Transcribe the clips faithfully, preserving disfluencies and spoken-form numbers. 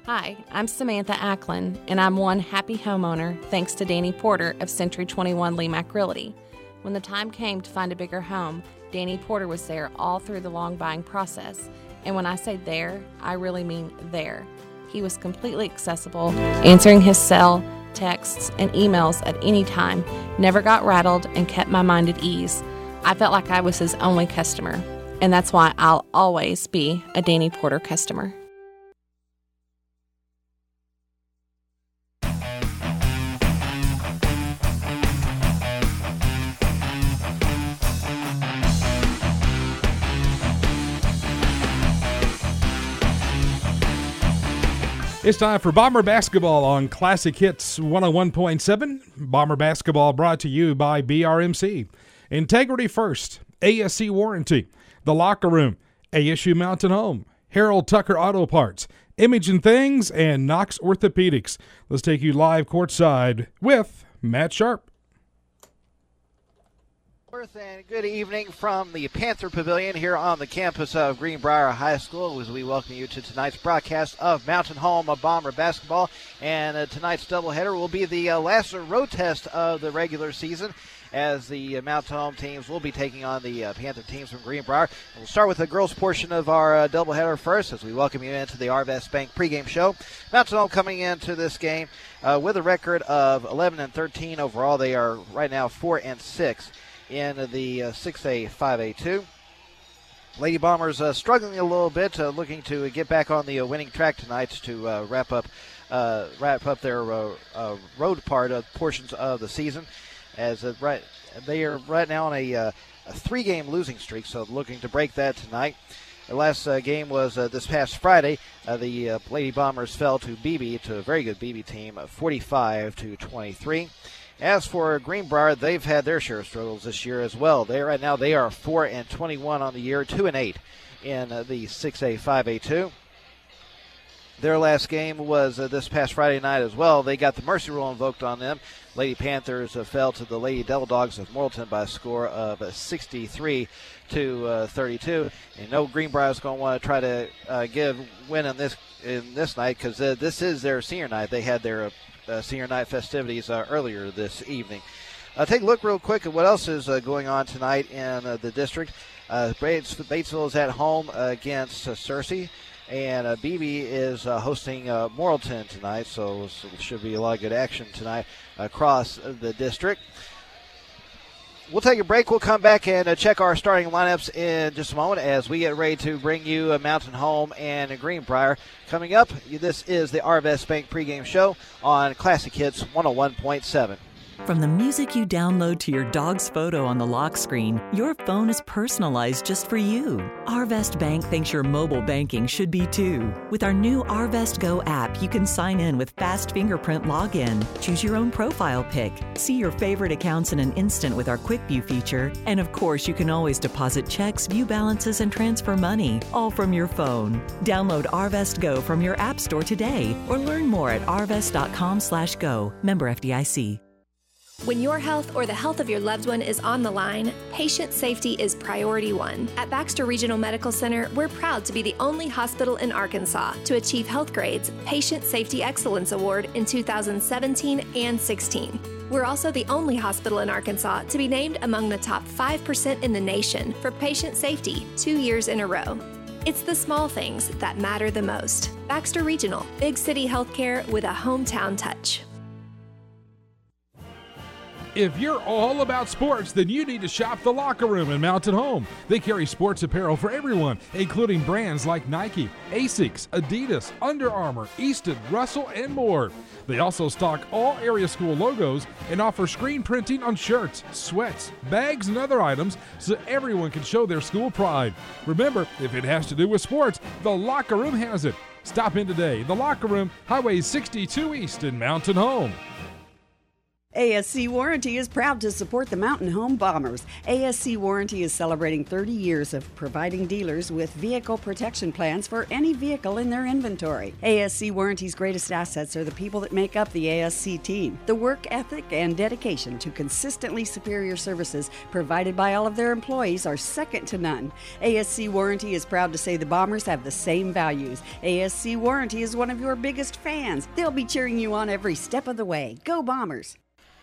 Hi, I'm Samantha Acklin, and I'm one happy homeowner thanks to Danny Porter of Century twenty-one Lemack Realty. When the time came to find a bigger home, Danny Porter was there all through the long buying process. And when I say there, I really mean there. He was completely accessible, answering his cell, texts, and emails at any time, never got rattled, and kept my mind at ease. I felt like I was his only customer, and that's why I'll always be a Danny Porter customer. It's time for Bomber Basketball on Classic Hits one oh one point seven. Bomber Basketball brought to you by B R M C. Integrity First, A S C Warranty, The Locker Room, A S U Mountain Home, Harold Tucker Auto Parts, Image and Things, and Knox Orthopedics. Let's take you live courtside with Matt Sharp. And good evening from the Panther Pavilion here on the campus of Greenbrier High School as we welcome you to tonight's broadcast of Mountain Home of Bomber Basketball. And uh, tonight's doubleheader will be the uh, last road test of the regular season as the uh, Mountain Home teams will be taking on the uh, Panther teams from Greenbrier. And we'll start with the girls portion of our uh, doubleheader first as we welcome you into the Arvest Bank pregame show. Mountain Home coming into this game uh, with a record of eleven and thirteen overall. They are right now four and six. In the uh, six A, five A two. Lady Bombers uh, struggling a little bit, uh, looking to get back on the uh, winning track tonight to uh, wrap up uh, wrap up their uh, uh, road part of portions of the season. As uh, right, they are right now on a, uh, a three-game losing streak, so looking to break that tonight. The last uh, game was uh, this past Friday. Uh, the uh, Lady Bombers fell to B B, to a very good B B team, forty-five to twenty-three. As for Greenbrier, they've had their share of struggles this year as well. They right now they are four and twenty-one on the year, two and eight in uh, the six A, five A two. Their last game was uh, this past Friday night as well. They got the mercy rule invoked on them. Lady Panthers uh, fell to the Lady Devil Dogs of Morrilton by a score of uh, sixty-three to thirty-two. And you know Greenbrier's going to want to try to uh, give win in this in this night because uh, this is their senior night. They had their uh, Uh, senior night festivities uh, earlier this evening. Uh, take a look real quick at what else is uh, going on tonight in uh, the district. Uh, Bates, Batesville is at home uh, against uh, Searcy, and uh, B B is uh, hosting uh, Morrilton tonight, so, so there should be a lot of good action tonight across uh, the district. We'll take a break. We'll come back and uh, check our starting lineups in just a moment as we get ready to bring you a Mountain Home and a Greenbrier. Coming up, this is the Arvest Bank pregame show on Classic Hits one oh one point seven. From the music you download to your dog's photo on the lock screen, your phone is personalized just for you. Arvest Bank thinks your mobile banking should be too. With our new Arvest Go app, you can sign in with fast fingerprint login, choose your own profile pic, see your favorite accounts in an instant with our Quick View feature, and of course, you can always deposit checks, view balances, and transfer money, all from your phone. Download Arvest Go from your app store today or learn more at arvest.com slash go. Member F D I C. When your health or the health of your loved one is on the line, patient safety is priority one. At Baxter Regional Medical Center, we're proud to be the only hospital in Arkansas to achieve Health Grade's Patient Safety Excellence Award in two thousand seventeen and sixteen. We're also the only hospital in Arkansas to be named among the top five percent in the nation for patient safety two years in a row. It's the small things that matter the most. Baxter Regional, big city healthcare with a hometown touch. If you're all about sports, then you need to shop The Locker Room in Mountain Home. They carry sports apparel for everyone, including brands like Nike, Asics, Adidas, Under Armour, Easton, Russell, and more. They also stock all area school logos and offer screen printing on shirts, sweats, bags, and other items so everyone can show their school pride. Remember, if it has to do with sports, The Locker Room has it. Stop in today. The Locker Room, Highway sixty-two East in Mountain Home. A S C Warranty is proud to support the Mountain Home Bombers. A S C Warranty is celebrating thirty years of providing dealers with vehicle protection plans for any vehicle in their inventory. A S C Warranty's greatest assets are the people that make up the A S C team. The work ethic and dedication to consistently superior services provided by all of their employees are second to none. A S C Warranty is proud to say the Bombers have the same values. A S C Warranty is one of your biggest fans. They'll be cheering you on every step of the way. Go Bombers!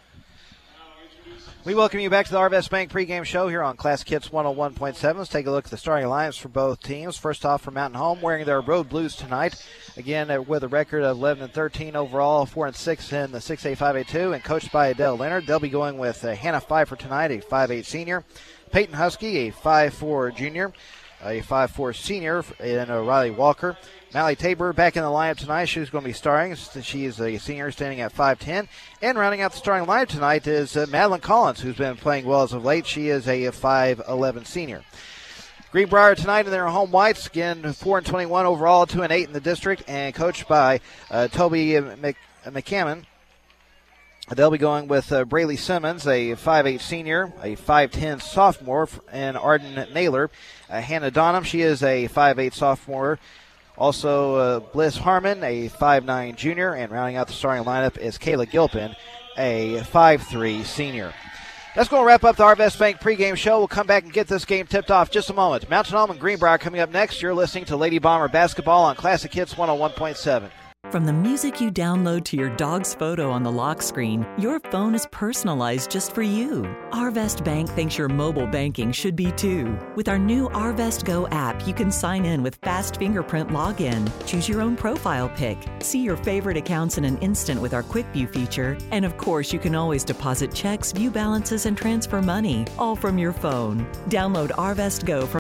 We welcome you back to the Arvest Bank pregame show here on Classic Hits one oh one point seven. Let's take a look at the starting lineups for both teams. First off, for Mountain Home, wearing their road blues tonight. Again, uh, with a record of eleven and thirteen overall, four and six in the six A five A two, and coached by Adele Leonard. They'll be going with uh, Hannah Pfeiffer tonight, a five eight senior. Peyton Husky, a five four junior. A five four senior, and uh, Riley Walker. Mally Tabor back in the lineup tonight. She's going to be starting. She is a senior standing at five ten. And rounding out the starting lineup tonight is uh, Madeline Collins, who's been playing well as of late. She is a five eleven senior. Greenbrier tonight in their home whites. Again, four and twenty-one overall, two and eight in the district, and coached by uh, Toby Mc- McCammon. They'll be going with uh, Braylee Simmons, a five eight senior, a five ten sophomore, and Arden Naylor. Uh, Hannah Donham, she is a five eight sophomore. Also, uh, Bliss Harmon, a five nine junior, and rounding out the starting lineup is Kayla Gilpin, a five three senior. That's going to wrap up the Arvest Bank pregame show. We'll come back and get this game tipped off just a moment. Mountain Home and Greenbrier coming up next. You're listening to Lady Bomber Basketball on Classic Hits one oh one point seven. From the music you download to your dog's photo on the lock screen, your phone is personalized just for you. Arvest Bank thinks your mobile banking should be too. With our new Arvest Go app, you can sign in with fast fingerprint login, choose your own profile pic, see your favorite accounts in an instant with our Quick View feature, and of course, you can always deposit checks, view balances, and transfer money, all from your phone. Download Arvest Go from